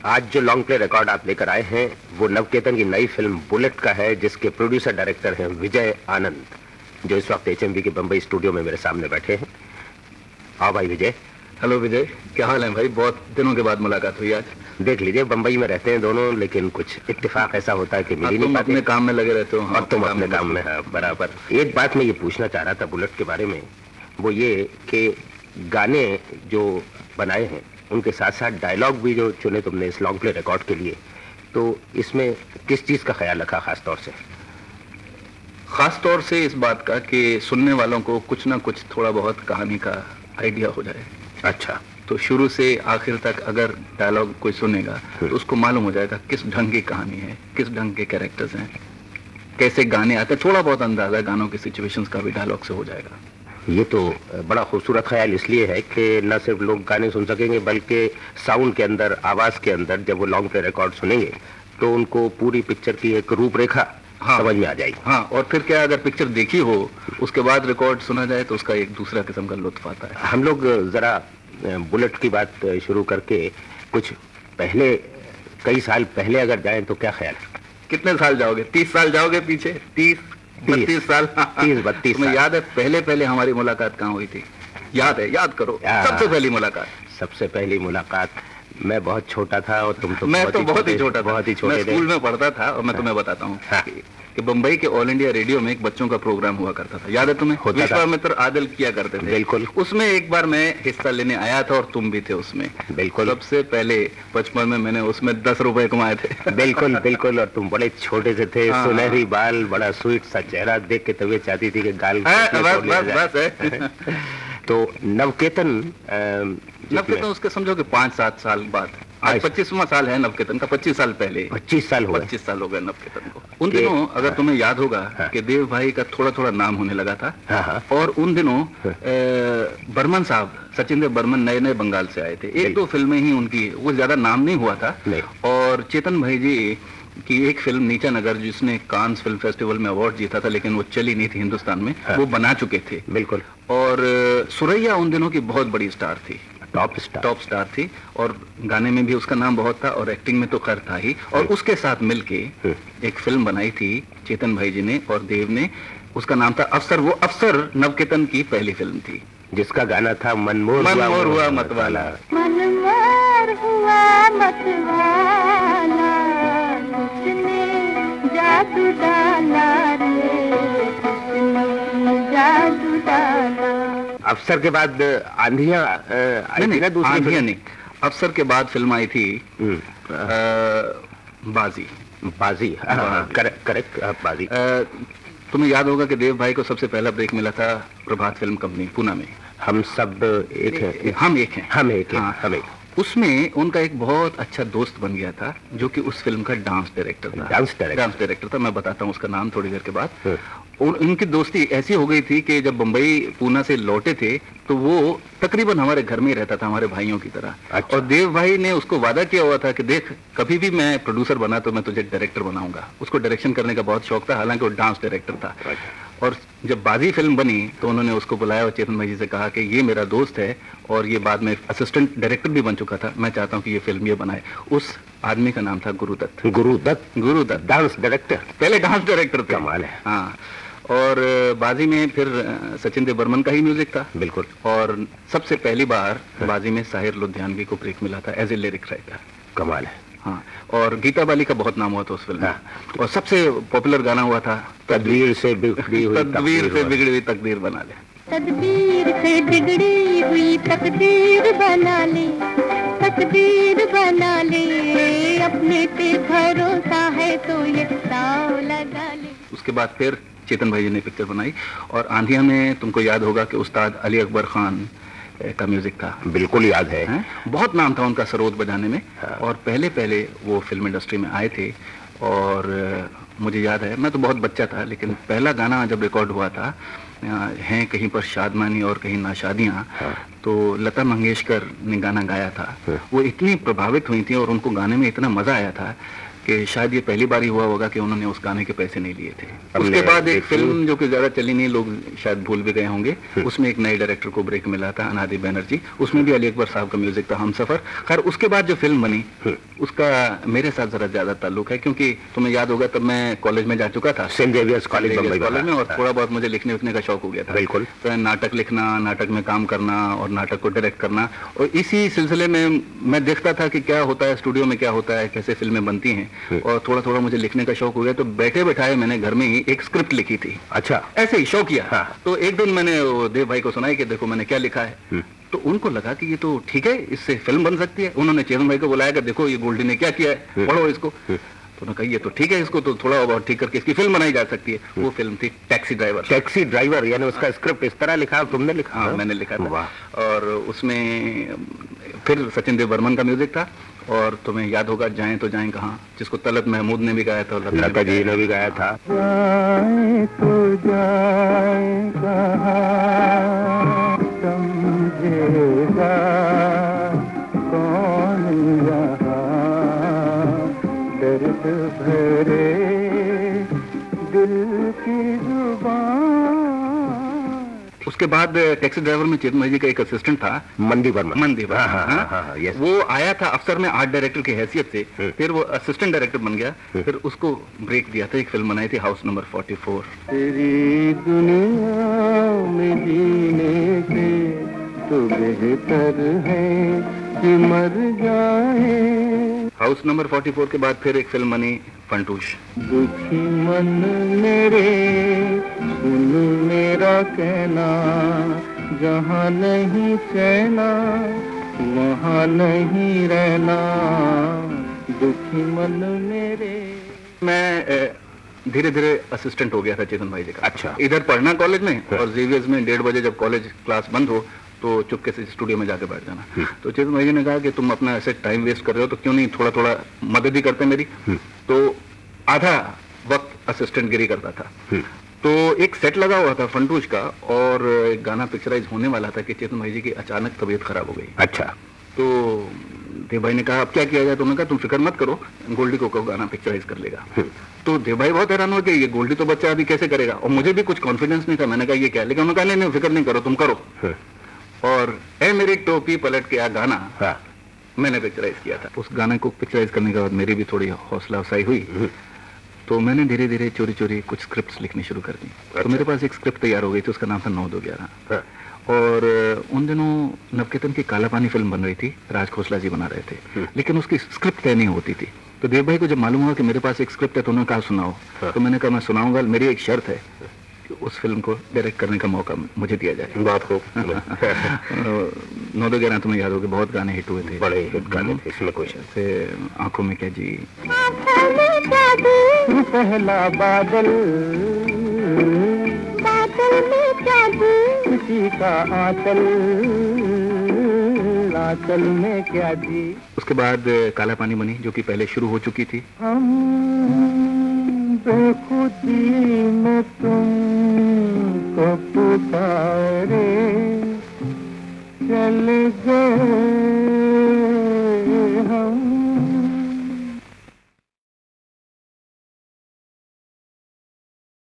आज जो long play record आप लेकर आए हैं वो नवकेतन की नई फिल्म बुलेट का है, जिसके प्रोड्यूसर डायरेक्टर हैं विजय आनंद, जो इस वक्त एचएमवी के बंबई स्टूडियो में मेरे सामने बैठे हैं। आओ भाई विजय। हेलो विजय, क्या हाल है भाई? बहुत दिनों के बाद मुलाकात हुई आज। देख लीजिए, बंबई में रहते हैं दोनों, लेकिन कुछ इत्तेफाक ऐसा होता है कि मिल ही नहीं पाते। अपने काम में लगे रहते हो। और तुम अपने काम में। हाँ, बराबर। एक बात मैं ये पूछना चाह रहा था बुलेट के बारे में, वो ये कि गाने जो बनाए हैं उनके साथ साथ डायलॉग भी जो चुने तुमने इस लॉन्ग प्ले रिकॉर्ड के लिए, तो इसमें किस चीज का ख्याल रखा खास तौर से? खास तौर से इस बात का कि सुनने वालों को कुछ ना कुछ थोड़ा बहुत कहानी का आइडिया हो जाए। अच्छा, तो शुरू से आखिर तक अगर डायलॉग कोई सुनेगा तो उसको मालूम हो जाएगा किस ढंग की कहानी है, किस ढंग के कैरेक्टर्स हैं, कैसे गाने आते हैं। थोड़ा बहुत अंदाजा गानों के सिचुएशंस का भी डायलॉग से हो जाएगा। ये तो बड़ा खूबसूरत ख्याल इसलिए है कि न सिर्फ लोग गाने सुन सकेंगे, बल्कि साउंड के अंदर, आवाज के अंदर जब वो लॉन्ग प्ले रिकॉर्ड सुनेंगे तो उनको पूरी पिक्चर की एक रूपरेखा समझ में आ जाएगी। हाँ, और फिर क्या, अगर पिक्चर देखी हो उसके बाद रिकॉर्ड सुना जाए तो उसका एक दूसरा किस्म का लुत्फ आता है। हम लोग जरा बुलेट की बात शुरू करके कुछ पहले, कई साल पहले अगर जाएं तो क्या ख्याल? कितने साल जाओगे? 30 साल जाओगे पीछे? 30-32 साल? 30-32 तुम्हें याद है पहले हमारी मुलाकात कहाँ हुई थी? याद है? याद करो सबसे पहली मुलाकात। सबसे पहली मुलाकात मैं बहुत छोटा था और तुम तो मैं तो बहुत ही छोटा था। बहुत ही छोटे थे। स्कूल में पढ़ता था। और मैं तुम्हें बताता हूँ कि बम्बई के ऑल इंडिया रेडियो में एक बच्चों का प्रोग्राम हुआ करता था, याद है तुम्हें? विश्वामित्र आदिल किया करते थे। बिल्कुल। उसमें एक बार मैं हिस्सा लेने आया था और तुम भी थे उसमें। बिल्कुल। सबसे पहले बचपन में मैंने उसमें 10 रुपए कमाए थे। बिल्कुल बिल्कुल। और तुम बड़े छोटे से थे, सुनहरी बाल, बड़ा स्वीट सा चेहरा, देख के तबीयत चाहती थी कि गाल तो नवकेतन उसके समझो कि 5-7 साल बाद, आज 25वां साल है नवकेतन का। 25 साल पहले 25 साल हुए। 25 साल हो गए नवकेतन को। उन दिनों अगर तुम्हें याद होगा कि देव भाई का थोड़ा थोड़ा नाम होने लगा था। और उन दिनों बर्मन साहब, सचिन देव बर्मन नए नए बंगाल से आए थे। 1-2 फिल्में ही उनकी, वो ज्यादा नाम नहीं हुआ था। और चेतन भाई जी की एक फिल्म नीचा नगर, जिसने कांस फिल्म फेस्टिवल में अवार्ड जीता था, लेकिन वो चली नहीं थी हिंदुस्तान में, वो बना चुके थे। बिल्कुल। और सुरैया उन दिनों की बहुत बड़ी स्टार थी, टॉप स्टार थी। और गाने में भी उसका नाम बहुत था और एक्टिंग में तो खैर था ही। और उसके साथ मिलके एक फिल्म बनाई थी चेतन भाई जी ने और देव ने, उसका नाम था अफसर। वो अफसर नवकेतन की पहली फिल्म थी, जिसका गाना था मनमोर हुआ मतवाला। मनमोर हुआ मतवाला, उसने जादू डाला रे, उसने जादू डाला। अफसर के बाद आंधियां आई थी ना? दूसरी आंधियां नहीं, अफसर के बाद फिल्म आई थी बाजी। करेक्ट बाजी। तुम्हें याद होगा कि देव भाई को सबसे पहला ब्रेक मिला था प्रभात फिल्म कंपनी पूना में। हम सब एक हैं, हम एक हैं, हम एक हैं, हम एक। उसमें उनका एक बहुत अच्छा दोस्त बन गया था, जो कि उस फिल्म का डांस डायरेक्टर था। मैं बताता हूँ उसका नाम थोड़ी देर के बाद। उनकी दोस्ती ऐसी हो गई थी कि जब बम्बई पूना से लौटे थे तो वो तकरीबन हमारे घर में ही रहता था, हमारे भाइयों की तरह। अच्छा। और देव भाई ने उसको वादा किया हुआ था कि देख, कभी भी मैं प्रोड्यूसर बना तो मैं तुझे डायरेक्टर बनाऊंगा। उसको डायरेक्शन करने का बहुत शौक था, हालांकि वो डांस डायरेक्टर था। और जब बाजी फिल्म बनी तो उन्होंने उसको बुलाया और चेतन भाई जी से कहा कि ये मेरा दोस्त है और ये बाद में असिस्टेंट डायरेक्टर भी बन चुका था, मैं चाहता हूँ कि ये फिल्म ये बनाए। उस आदमी का नाम था गुरुदत्त, डांस डायरेक्टर। पहले डांस डायरेक्टर थे। कमाल है। हाँ। और बाजी में फिर सचिन देव बर्मन का ही म्यूजिक था। बिल्कुल। और सबसे पहली बार बाजी में साहिर लुधियानवी को ब्रेक मिला था एज ए लिरिक राइटर। कमाल है। हाँ। और गीता बाली का बहुत नाम हुआ था उस फिल्म में। और सबसे पॉपुलर गाना हुआ था तदबीर से बिगड़ी हुई तकदीर बना ले। तदबीर से बिगड़ी हुई तकदीर बना ले, तकदीर बना ले, अपने पे भरोसा है तो ये दाव लगा ले। उसके बाद फिर चेतन भाई जी ने पिक्चर बनाई। और आंधिया में तुमको याद होगा कि उस्ताद अली अकबर खान का म्यूजिक था। बिल्कुल याद है। बहुत नाम था उनका सरोद बजाने में। और पहले वो फिल्म इंडस्ट्री में आए थे। और मुझे याद है, मैं तो बहुत बच्चा था, लेकिन पहला गाना जब रिकॉर्ड हुआ था, हैं कहीं पर शादमानी और कहीं नाशादियाँ, तो लता मंगेशकर ने गाना गाया था। वो इतनी प्रभावित हुई थी और उनको गाने में इतना मजा आया था कि शायद ये पहली बार ही हुआ होगा कि उन्होंने उस गाने के पैसे नहीं लिए थे। उसके बाद एक फिल्म जो कि ज्यादा चली नहीं, लोग शायद भूल भी गए होंगे, उसमें एक नए डायरेक्टर को ब्रेक मिला था, अनादि बैनर्जी, उसमें भी अली अकबर साहब का म्यूजिक था, हमसफर। खैर उसके बाद जो फिल्म बनी उसका मेरे साथ जरा ज्यादा ताल्लुक है, क्योंकि तुम्हें याद होगा तब मैं कॉलेज में जा चुका था, सेंट जेवियर्स कॉलेज में, और थोड़ा बहुत मुझे लिखने उठने का शौक हो गया था। बिल्कुल। तो नाटक लिखना, नाटक में काम करना और नाटक को डायरेक्ट करना, और इसी सिलसिले में मैं देखता था कि क्या होता है स्टूडियो में, क्या होता है, कैसे फिल्में बनती हैं, और थोड़ा थोड़ा मुझे लिखने का शौक हो गया। तो बैठे बैठाए मैंने घर में ही एक स्क्रिप्ट लिखी थी। अच्छा। ऐसे ही शौक किया। हाँ। तो एक दिन मैंने देव भाई को सुनाई कि देखो मैंने क्या लिखा है। तो उनको लगा कि ये तो ठीक है, इससे फिल्म बन सकती है। उन्होंने चेतन भाई को बुलाया कि देखो ये गोल्डी ने क्या किया है, पढ़ो इसको। तो उन्होंने कहा ये तो ठीक है, इसको तो थोड़ा बहुत ठीक करके इसकी फिल्म बनाई जा सकती है। वो फिल्म थी टैक्सी ड्राइवर। टैक्सी ड्राइवर, यानी उसका स्क्रिप्ट इस तरह लिखा, तुमने लिखा? हाँ, मैंने लिखा था। और उसमें फिर सचिन देव बर्मन का म्यूजिक था, और तुम्हें याद होगा जाएं तो जाएं कहाँ, जिसको तलत महमूद ने भी गाया था, लता जी ने भी गाया था। जाएं तो जाएं कहाँ, समझेगा कौन यहाँ, दर्द भरे दिल की जुबान। उसके बाद टैक्सी ड्राइवर में चेतन भाई जी का एक असिस्टेंट था, मंदी वर्मा। यस। वो आया था अफसर में आर्ट डायरेक्टर की हैसियत से, फिर वो असिस्टेंट डायरेक्टर बन गया, फिर उसको ब्रेक दिया था, एक फिल्म बनाई थी हाउस नंबर 44। तेरी दुनिया में जीने से तो बेहतर है कि मर जाए। हाउस नंबर 44 के बाद फिर एक फिल्म बनी फंटूश। दुखी मन मेरे सुन मेरा कहना, जहाँ नहीं चैना वहाँ नहीं रहना, दुखी मन मेरे। मैं धीरे धीरे असिस्टेंट हो गया था चेतन भाई जी का। अच्छा। इधर पढ़ना कॉलेज में, और जेवियर्स में 1:30 बजे जब कॉलेज क्लास बंद हो तो चुपके से स्टूडियो में जाके बैठ जाना। तो चेतन भाई जी ने कहा कि तुम अपना ऐसे टाइम वेस्ट कर रहे हो, तो क्यों नहीं थोड़ा थोड़ा मदद ही करते मेरी। तो आधा वक्त असिस्टेंट गिरी करता था। तो एक सेट लगा हुआ था फंटूश का, और एक गाना पिक्चराइज होने वाला था कि चेतन भाई जी की अचानक तबीयत खराब हो गई। अच्छा। तो देव भाई ने कहा अब क्या किया जाए। तो उन्होंने कहा तुम फिक्र मत करो, गोल्डी को कहो गाना पिक्चराइज कर लेगा। तो देव भाई बहुत हैरान हो कि ये गोल्डी तो बच्चा अभी कैसे करेगा, और मुझे भी कुछ कॉन्फिडेंस नहीं था। मैंने कहा ये क्या, लेकिन उन्होंने कहा नहीं फिक्र नहीं करो, तुम करो। और ए मेरी टोपी पलट के आ गाना मैंने पिक्चराइज किया था। उस गाने को पिक्चराइज करने के बाद मेरी भी थोड़ी हौसला अफजाई हुई, तो मैंने धीरे धीरे चोरी चोरी कुछ स्क्रिप्ट्स लिखनी शुरू कर दी। तो मेरे पास एक स्क्रिप्ट तैयार हो गई थी, उसका नाम था 9-2-11। और उन दिनों नवकेतन की काला पानी फिल्म बन रही थी, राज खोसला जी बना रहे थे, लेकिन उसकी स्क्रिप्ट तय नहीं होती थी। तो देव भाई को जब मालूम हुआ कि मेरे पास एक स्क्रिप्ट है, तो उन्होंने कहा सुनाओ। तो मैंने कहा मैं सुनाऊंगा, मेरी एक शर्त है कि उस फिल्म को डायरेक्ट करने का मौका मुझे दिया जाए। बात हो 9-2-11 तुम्हें याद होगा, बहुत गाने हिट हुए थे, बड़े हिट गाने थे, इसमें कुछ से आंखों में क्या जी, पहला बादल, बादल में जादू, किसी का आंचल, आंचल में क्या जी। उसके बाद काला पानी बनी, जो कि पहले शुरू हो चुकी थी। हम बेखुदी में तुम को पुकारे, चल गए